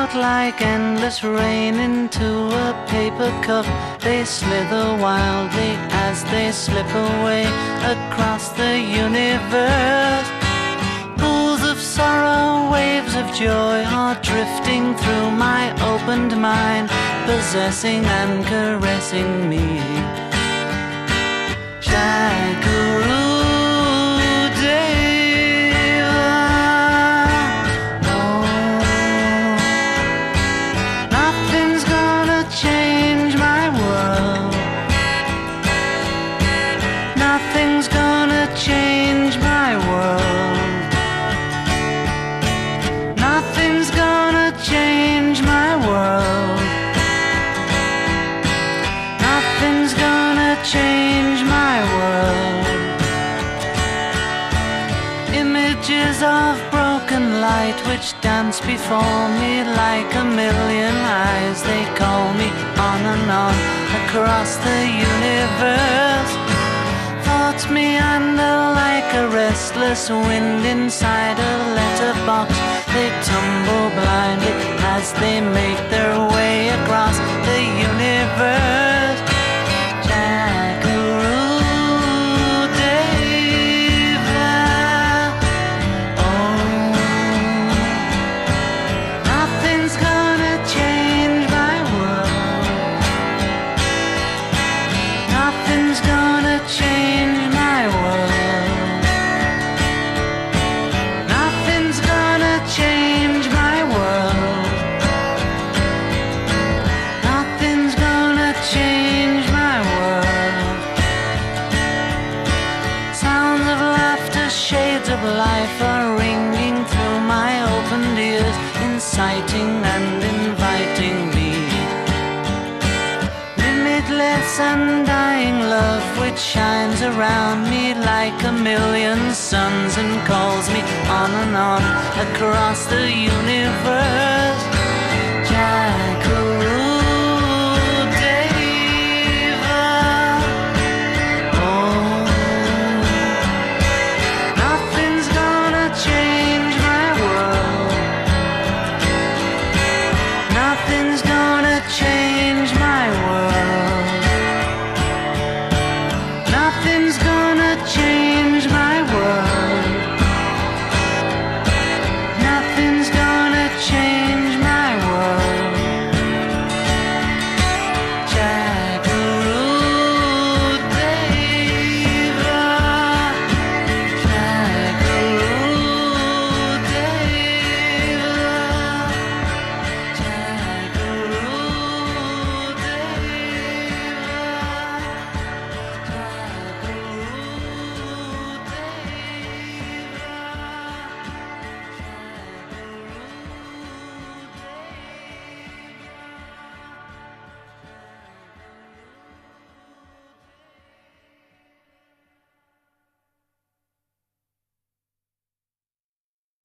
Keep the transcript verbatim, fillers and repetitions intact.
out like endless rain into a paper cup. They slither wildly as they slip away across the universe. Pools of sorrow, waves of joy are drifting through my opened mind, possessing and caressing me. Shakuru Deva. Oh, nothing's gonna change my world. Nothing's gonna change my world. Nothing's gonna change my world. Nothing's gonna change my world. Images of broken light which dance before me like a million eyes. They call me on and on across the universe. Thoughts meander like a restless wind inside a letterbox. They tumble blindly as they make their way across the universe. Shakuru Deva. Oh, nothing's gonna change my world. Nothing's gonna change my world. Nothing's gonna change my world. Nothing's gonna change my world. Sounds of laughter, shades of life are ringing through my opened ears, inciting and inviting me. Limitless undying love which shines around me like a million suns and calls me on and on across the universe.